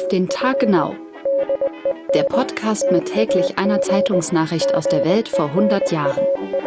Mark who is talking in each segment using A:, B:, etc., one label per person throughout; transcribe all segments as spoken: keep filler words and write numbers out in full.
A: Auf den Tag genau. Der Podcast mit täglich einer Zeitungsnachricht aus der Welt vor hundert Jahren.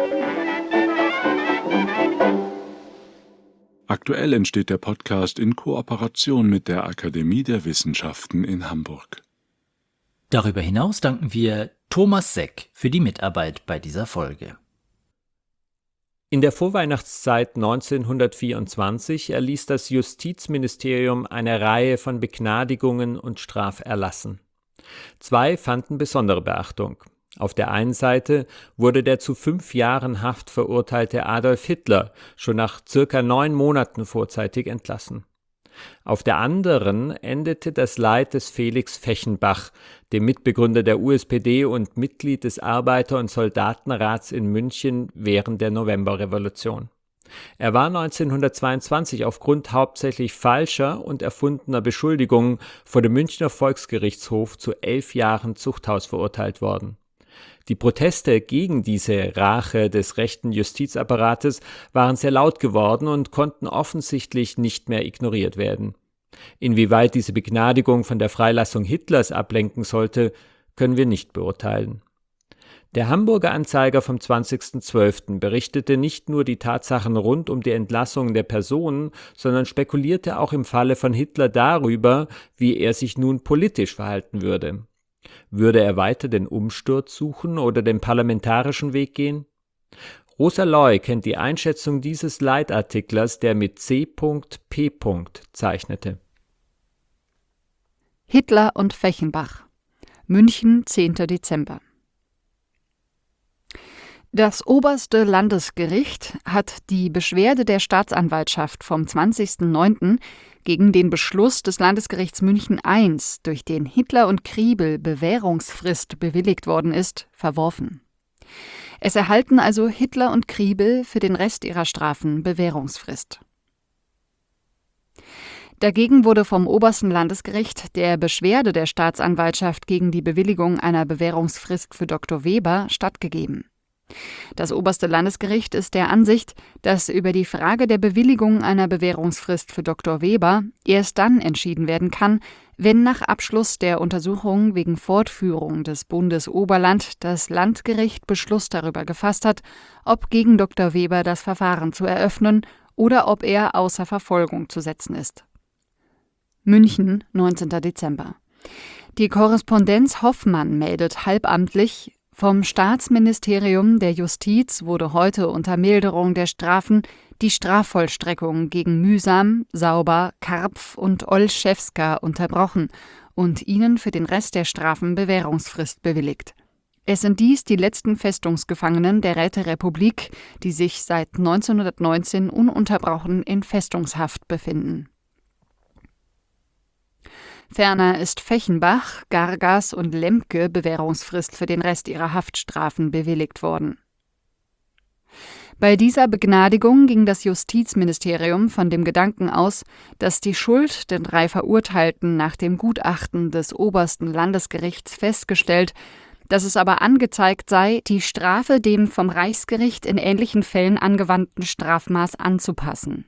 B: Aktuell entsteht der Podcast in Kooperation mit der Akademie der Wissenschaften in Hamburg.
C: Darüber hinaus danken wir Thomas Seck für die Mitarbeit bei dieser Folge.
D: In der Vorweihnachtszeit neunzehnhundertvierundzwanzig erließ das Justizministerium eine Reihe von Begnadigungen und Straferlassen. Zwei fanden besondere Beachtung. Auf der einen Seite wurde der zu fünf Jahren Haft verurteilte Adolf Hitler schon nach circa neun Monaten vorzeitig entlassen. Auf der anderen endete das Leid des Felix Fechenbach, dem Mitbegründer der U S P D und Mitglied des Arbeiter- und Soldatenrats in München während der Novemberrevolution. Er war neunzehnhundertzweiundzwanzig aufgrund hauptsächlich falscher und erfundener Beschuldigungen vor dem Münchner Volksgerichtshof zu elf Jahren Zuchthaus verurteilt worden. Die Proteste gegen diese Rache des rechten Justizapparates waren sehr laut geworden und konnten offensichtlich nicht mehr ignoriert werden. Inwieweit diese Begnadigung von der Freilassung Hitlers ablenken sollte, können wir nicht beurteilen. Der Hamburger Anzeiger vom zwanzigsten zwölften berichtete nicht nur die Tatsachen rund um die Entlassung der Personen, sondern spekulierte auch im Falle von Hitler darüber, wie er sich nun politisch verhalten würde. Würde er weiter den Umsturz suchen oder den parlamentarischen Weg gehen? Rosa Loy kennt die Einschätzung dieses Leitartiklers, der mit C P zeichnete.
A: Hitler und Fechenbach. München, zehnter Dezember. Das oberste Landesgericht hat die Beschwerde der Staatsanwaltschaft vom zwanzigsten neunten gegen den Beschluss des Landesgerichts München I, durch den Hitler und Kriebel Bewährungsfrist bewilligt worden ist, verworfen. Es erhalten also Hitler und Kriebel für den Rest ihrer Strafen Bewährungsfrist. Dagegen wurde vom obersten Landesgericht der Beschwerde der Staatsanwaltschaft gegen die Bewilligung einer Bewährungsfrist für Doktor Weber stattgegeben. Das oberste Landesgericht ist der Ansicht, dass über die Frage der Bewilligung einer Bewährungsfrist für Doktor Weber erst dann entschieden werden kann, wenn nach Abschluss der Untersuchung wegen Fortführung des Bundesoberland das Landgericht Beschluss darüber gefasst hat, ob gegen Doktor Weber das Verfahren zu eröffnen oder ob er außer Verfolgung zu setzen ist. München, neunzehnter Dezember. Die Korrespondenz Hoffmann meldet halbamtlich: Vom Staatsministerium der Justiz wurde heute unter Milderung der Strafen die Strafvollstreckung gegen Mühsam, Sauber, Karpf und Olszewska unterbrochen und ihnen für den Rest der Strafen Bewährungsfrist bewilligt. Es sind dies die letzten Festungsgefangenen der Räterepublik, die sich seit neunzehnhundertneunzehn ununterbrochen in Festungshaft befinden. Ferner ist Fechenbach, Gargas und Lemke Bewährungsfrist für den Rest ihrer Haftstrafen bewilligt worden. Bei dieser Begnadigung ging das Justizministerium von dem Gedanken aus, dass die Schuld der drei Verurteilten nach dem Gutachten des obersten Landesgerichts festgestellt, dass es aber angezeigt sei, die Strafe dem vom Reichsgericht in ähnlichen Fällen angewandten Strafmaß anzupassen.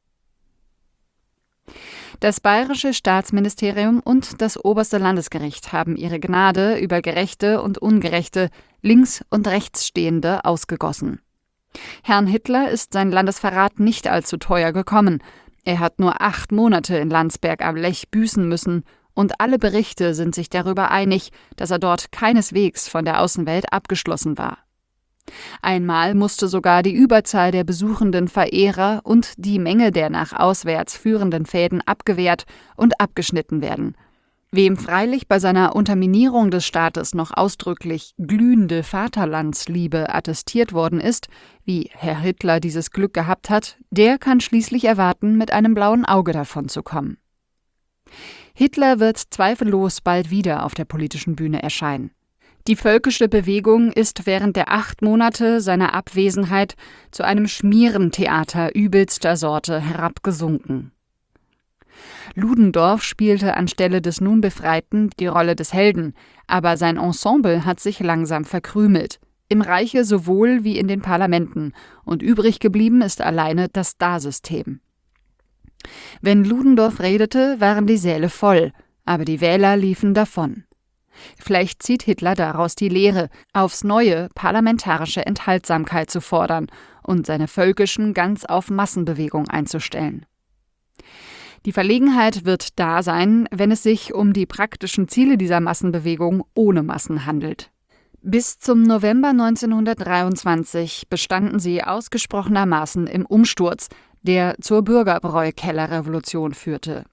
A: Das Bayerische Staatsministerium und das oberste Landesgericht haben ihre Gnade über Gerechte und Ungerechte, links und rechts Stehende ausgegossen. Herrn Hitler ist sein Landesverrat nicht allzu teuer gekommen. Er hat nur acht Monate in Landsberg am Lech büßen müssen, und alle Berichte sind sich darüber einig, dass er dort keineswegs von der Außenwelt abgeschlossen war. Einmal musste sogar die Überzahl der besuchenden Verehrer und die Menge der nach auswärts führenden Fäden abgewehrt und abgeschnitten werden. Wem freilich bei seiner Unterminierung des Staates noch ausdrücklich glühende Vaterlandsliebe attestiert worden ist, wie Herr Hitler dieses Glück gehabt hat, der kann schließlich erwarten, mit einem blauen Auge davonzukommen. Hitler wird zweifellos bald wieder auf der politischen Bühne erscheinen. Die völkische Bewegung ist während der acht Monate seiner Abwesenheit zu einem Schmierentheater übelster Sorte herabgesunken. Ludendorff spielte anstelle des nun Befreiten die Rolle des Helden, aber sein Ensemble hat sich langsam verkrümelt, im Reiche sowohl wie in den Parlamenten, und übrig geblieben ist alleine das Star-System. Wenn Ludendorff redete, waren die Säle voll, aber die Wähler liefen davon. Vielleicht zieht Hitler daraus die Lehre, aufs Neue parlamentarische Enthaltsamkeit zu fordern und seine Völkischen ganz auf Massenbewegung einzustellen. Die Verlegenheit wird da sein, wenn es sich um die praktischen Ziele dieser Massenbewegung ohne Massen handelt. Bis zum November neunzehnhundertdreiundzwanzig bestanden sie ausgesprochenermaßen im Umsturz, der zur Bürgerbräukellerrevolution führte.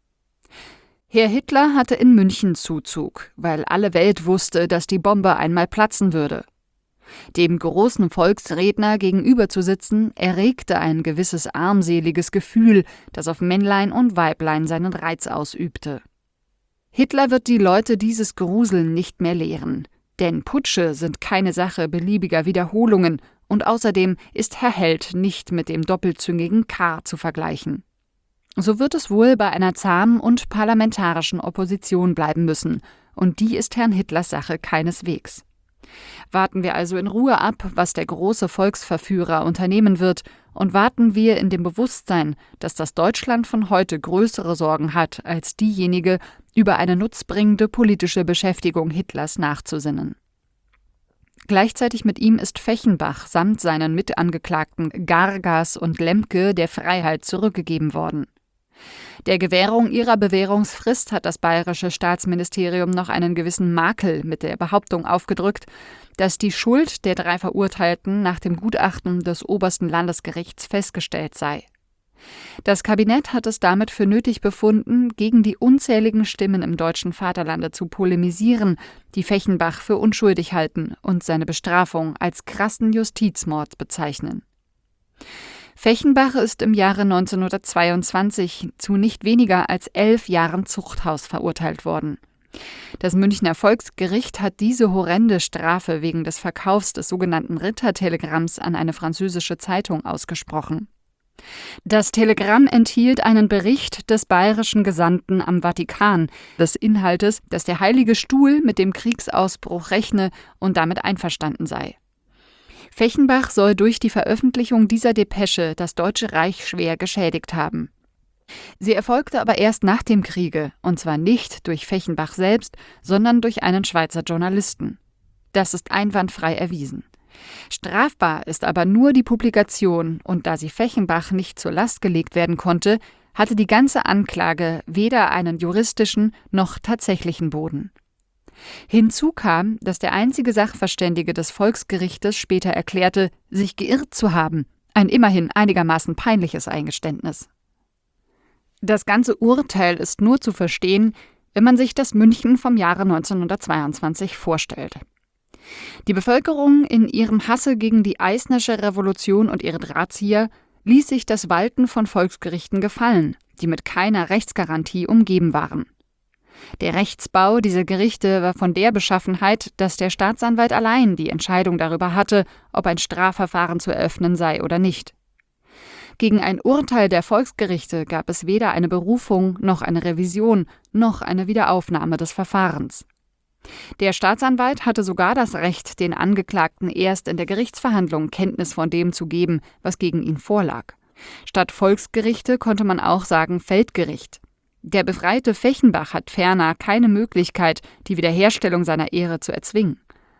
A: Herr Hitler hatte in München Zuzug, weil alle Welt wusste, dass die Bombe einmal platzen würde. Dem großen Volksredner gegenüber zu sitzen, erregte ein gewisses armseliges Gefühl, das auf Männlein und Weiblein seinen Reiz ausübte. Hitler wird die Leute dieses Gruseln nicht mehr lehren, denn Putsche sind keine Sache beliebiger Wiederholungen und außerdem ist Herr Held nicht mit dem doppelzüngigen K. zu vergleichen. So wird es wohl bei einer zahmen und parlamentarischen Opposition bleiben müssen, und die ist Herrn Hitlers Sache keineswegs. Warten wir also in Ruhe ab, was der große Volksverführer unternehmen wird, und warten wir in dem Bewusstsein, dass das Deutschland von heute größere Sorgen hat, als diejenige, über eine nutzbringende politische Beschäftigung Hitlers nachzusinnen. Gleichzeitig mit ihm ist Fechenbach samt seinen Mitangeklagten Gargas und Lemke der Freiheit zurückgegeben worden. Der Gewährung ihrer Bewährungsfrist hat das bayerische Staatsministerium noch einen gewissen Makel mit der Behauptung aufgedrückt, dass die Schuld der drei Verurteilten nach dem Gutachten des obersten Landesgerichts festgestellt sei. Das Kabinett hat es damit für nötig befunden, gegen die unzähligen Stimmen im deutschen Vaterlande zu polemisieren, die Fechenbach für unschuldig halten und seine Bestrafung als krassen Justizmord bezeichnen. Fechenbach ist im Jahre neunzehnhundertzweiundzwanzig zu nicht weniger als elf Jahren Zuchthaus verurteilt worden. Das Münchner Volksgericht hat diese horrende Strafe wegen des Verkaufs des sogenannten Rittertelegramms an eine französische Zeitung ausgesprochen. Das Telegramm enthielt einen Bericht des bayerischen Gesandten am Vatikan, des Inhaltes, dass der Heilige Stuhl mit dem Kriegsausbruch rechne und damit einverstanden sei. Fechenbach soll durch die Veröffentlichung dieser Depesche das Deutsche Reich schwer geschädigt haben. Sie erfolgte aber erst nach dem Kriege, und zwar nicht durch Fechenbach selbst, sondern durch einen Schweizer Journalisten. Das ist einwandfrei erwiesen. Strafbar ist aber nur die Publikation, und da sie Fechenbach nicht zur Last gelegt werden konnte, hatte die ganze Anklage weder einen juristischen noch tatsächlichen Boden. Hinzu kam, dass der einzige Sachverständige des Volksgerichtes später erklärte, sich geirrt zu haben, ein immerhin einigermaßen peinliches Eingeständnis. Das ganze Urteil ist nur zu verstehen, wenn man sich das München vom Jahre neunzehnhundertzweiundzwanzig vorstellt. Die Bevölkerung in ihrem Hasse gegen die Eisnersche Revolution und ihre Drahtzieher ließ sich das Walten von Volksgerichten gefallen, die mit keiner Rechtsgarantie umgeben waren. Der Rechtsbau dieser Gerichte war von der Beschaffenheit, dass der Staatsanwalt allein die Entscheidung darüber hatte, ob ein Strafverfahren zu eröffnen sei oder nicht. Gegen ein Urteil der Volksgerichte gab es weder eine Berufung noch eine Revision noch eine Wiederaufnahme des Verfahrens. Der Staatsanwalt hatte sogar das Recht, den Angeklagten erst in der Gerichtsverhandlung Kenntnis von dem zu geben, was gegen ihn vorlag. Statt Volksgerichte konnte man auch sagen Feldgericht. Der befreite Fechenbach hat ferner keine Möglichkeit, die Wiederherstellung seiner Ehre zu erzwingen.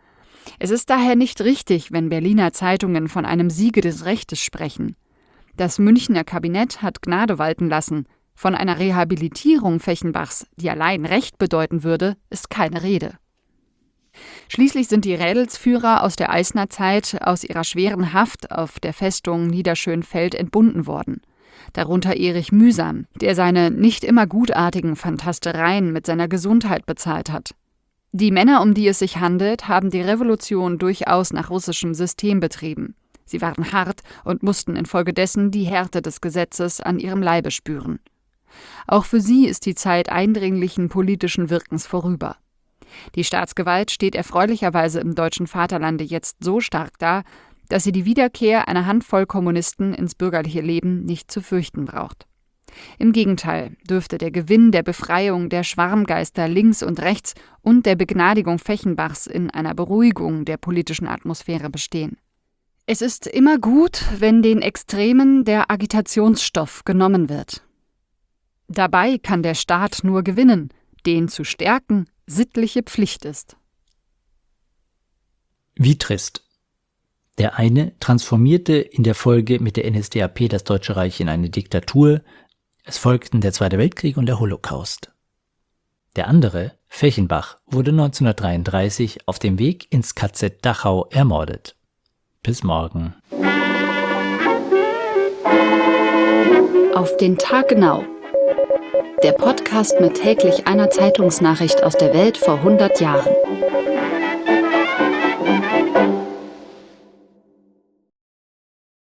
A: Es ist daher nicht richtig, wenn Berliner Zeitungen von einem Siege des Rechtes sprechen. Das Münchner Kabinett hat Gnade walten lassen. Von einer Rehabilitierung Fechenbachs, die allein Recht bedeuten würde, ist keine Rede. Schließlich sind die Rädelsführer aus der Eisner Zeit aus ihrer schweren Haft auf der Festung Niederschönfeld entbunden worden. Darunter Erich Mühsam, der seine nicht immer gutartigen Fantastereien mit seiner Gesundheit bezahlt hat. Die Männer, um die es sich handelt, haben die Revolution durchaus nach russischem System betrieben. Sie waren hart und mussten infolgedessen die Härte des Gesetzes an ihrem Leibe spüren. Auch für sie ist die Zeit eindringlichen politischen Wirkens vorüber. Die Staatsgewalt steht erfreulicherweise im deutschen Vaterlande jetzt so stark da, dass sie die Wiederkehr einer Handvoll Kommunisten ins bürgerliche Leben nicht zu fürchten braucht. Im Gegenteil dürfte der Gewinn der Befreiung der Schwarmgeister links und rechts und der Begnadigung Fechenbachs in einer Beruhigung der politischen Atmosphäre bestehen. Es ist immer gut, wenn den Extremen der Agitationsstoff genommen wird. Dabei kann der Staat nur gewinnen, den zu stärken sittliche Pflicht ist.
C: Wie trist. Der eine transformierte in der Folge mit der N S D A P das Deutsche Reich in eine Diktatur. Es folgten der Zweite Weltkrieg und der Holocaust. Der andere, Fechenbach, wurde neunzehnhundertdreiunddreißig auf dem Weg ins K Z Dachau ermordet. Bis morgen.
A: Auf den Tag genau. Der Podcast mit täglich einer Zeitungsnachricht aus der Welt vor hundert Jahren.